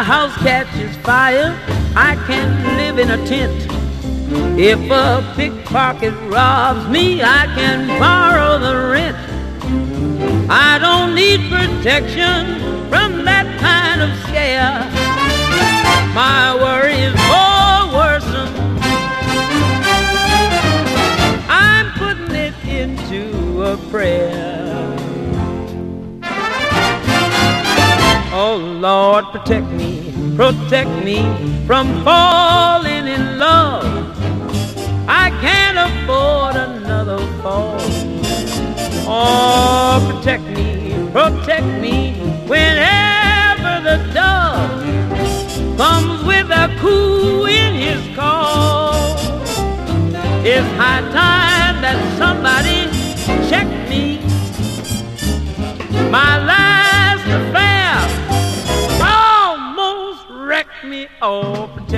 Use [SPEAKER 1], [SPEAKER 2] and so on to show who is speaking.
[SPEAKER 1] house catches fire, I can live in a tent. If a pickpocket robs me, I can borrow the rent. I don't need protection from that kind of scare. My worry is more worrisome. I'm putting it into a prayer. Oh Lord, protect me from falling in love. I can't afford another fall. Oh, protect me whenever the dove comes with a coo in his call. It's high time that somebody check me. My last affair almost wrecked me. Oh, protect